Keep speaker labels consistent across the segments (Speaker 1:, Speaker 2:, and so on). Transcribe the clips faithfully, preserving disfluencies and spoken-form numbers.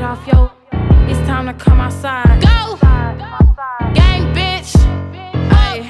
Speaker 1: off yo. It's time to come outside.
Speaker 2: Go! Gang, bitch.
Speaker 1: Ay,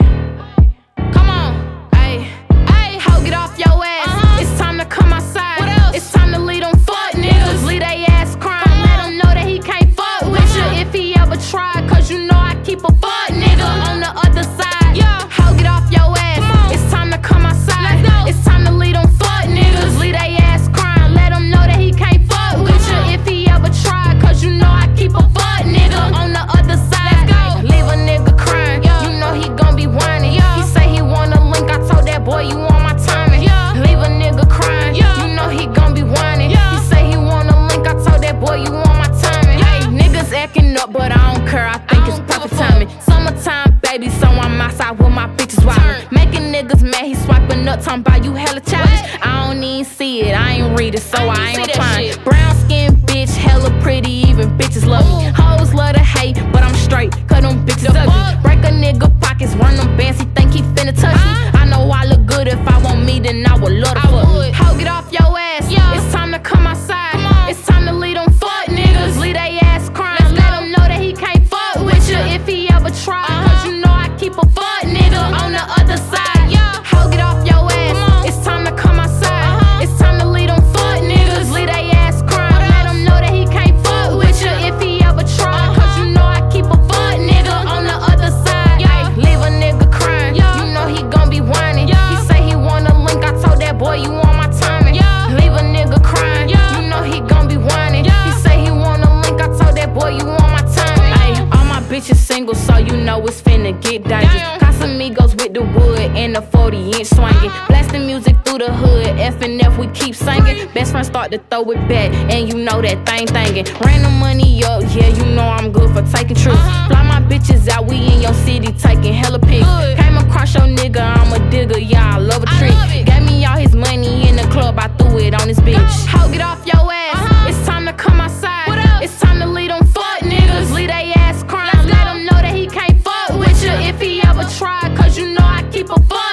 Speaker 2: Come on.
Speaker 1: ay,
Speaker 2: Ayy,
Speaker 1: ho, get off your ass.
Speaker 2: Uh-huh.
Speaker 1: It's time to come outside.
Speaker 2: What else?
Speaker 1: It's time to lead them fuck niggas. Lead they ass crying.
Speaker 2: Come
Speaker 1: Let
Speaker 2: on.
Speaker 1: him know that he can't fuck with
Speaker 2: Come on.
Speaker 1: you if he ever tried. Cause you know I keep a fuck nigga on the other side.
Speaker 2: Yeah.
Speaker 1: Ho, get off your ass.
Speaker 2: Come on.
Speaker 1: It's time to come outside.
Speaker 2: Let's go.
Speaker 1: It's time to lead them fuck niggas. Lead they ass crying. Let him know that he can't fuck with
Speaker 2: Come
Speaker 1: you
Speaker 2: on.
Speaker 1: if he ever tried. Cause you know I keep a fuck nigga on the other side.
Speaker 2: Let's go.
Speaker 1: Leave a nigga crying.
Speaker 2: Yeah.
Speaker 1: You know he gon' be whining.
Speaker 2: Yeah.
Speaker 1: He say he wanna link. I told that boy you on my timing.
Speaker 2: Yeah.
Speaker 1: Leave a nigga crying.
Speaker 2: Yeah.
Speaker 1: You know he gon' be whining.
Speaker 2: Yeah.
Speaker 1: He say he wanna link. I told that boy you on my timing.
Speaker 2: Yeah.
Speaker 1: Hey, niggas acting up, but I don't care. I think
Speaker 2: I
Speaker 1: it's
Speaker 2: don't give a
Speaker 1: perfect
Speaker 2: fuck.
Speaker 1: timing. Summertime, baby, so I'm outside with my bitches wildin'.
Speaker 2: Turn.
Speaker 1: Making niggas mad, he swiping up, talking about you hella childish.
Speaker 2: What?
Speaker 1: I don't even see it, I ain't read it, so
Speaker 2: I
Speaker 1: I,
Speaker 2: ain't
Speaker 1: ain't
Speaker 2: see that
Speaker 1: replying.
Speaker 2: shit.
Speaker 1: Brown skin bitch, hella pretty, even bitches love me.
Speaker 2: Ooh.
Speaker 1: Hoes love to hate, but I'm straight, cause them bitches
Speaker 2: The
Speaker 1: ugly.
Speaker 2: fuck?
Speaker 1: Break a nigga pockets, run them bands, he think he finna touch me.
Speaker 2: Uh-huh.
Speaker 1: I know I look good, if I want me, then I would love to
Speaker 2: I
Speaker 1: fuck me.
Speaker 2: would.
Speaker 1: Ho, get off your ass,
Speaker 2: Yeah.
Speaker 1: it's time to come outside.
Speaker 2: Come on.
Speaker 1: It's time to lead them fuck niggas, lead they ass crying.
Speaker 2: Let's
Speaker 1: Let
Speaker 2: go.
Speaker 1: him know that he can't fuck with you if he ever try.
Speaker 2: Uh-huh.
Speaker 1: Cause you know I keep a fuck nigga on the other side.
Speaker 2: Yeah.
Speaker 1: Ho, get off your ass,
Speaker 2: Come on.
Speaker 1: it's time to come outside.
Speaker 2: Uh-huh.
Speaker 1: It's time to lead them fuck niggas, lead they ass crying.
Speaker 2: What
Speaker 1: Let
Speaker 2: else?
Speaker 1: him know that he can't fuck with you if he ever try. Cause
Speaker 2: Uh-huh.
Speaker 1: you know I keep a fuck nigga on the other side.
Speaker 2: Yeah.
Speaker 1: Ay, leave a nigga crying.
Speaker 2: Yeah.
Speaker 1: You know he gon' be whining.
Speaker 2: Yeah.
Speaker 1: He say he wanna link. I told that boy you on my timing.
Speaker 2: Yeah.
Speaker 1: Leave a nigga crying.
Speaker 2: Yeah.
Speaker 1: You know he gon' be whining.
Speaker 2: Yeah.
Speaker 1: He say he wanna link. I told that boy you on my timing. Ay, all my bitches single, so you know it's finna get dangerous.
Speaker 2: Damn.
Speaker 1: Casamigos with the wood and the forty inch swinging.
Speaker 2: Uh-huh.
Speaker 1: Blasting music through the hood. F and F we keep singing. Best friends start to throw it back, and you know that thing thangin'. Ran the money up, yeah, you know I'm good for taking trips.
Speaker 2: Uh-huh.
Speaker 1: Fly my bitches out, we in your city taking hella pics.
Speaker 2: Good.
Speaker 1: Came across your nigga, I'm a digger, yeah, I love a
Speaker 2: I
Speaker 1: trick.
Speaker 2: love it.
Speaker 1: Gave me all his money in the club, I threw it on his bitch. Ho, get off your ass,
Speaker 2: Uh-huh.
Speaker 1: it's time to come outside.
Speaker 2: What else?
Speaker 1: It's time to lead them fuck niggas, lead they ass crying.
Speaker 2: Let's
Speaker 1: Let
Speaker 2: go.
Speaker 1: him know that he can't fuck with you if he ever try. Cause you know I keep a fuck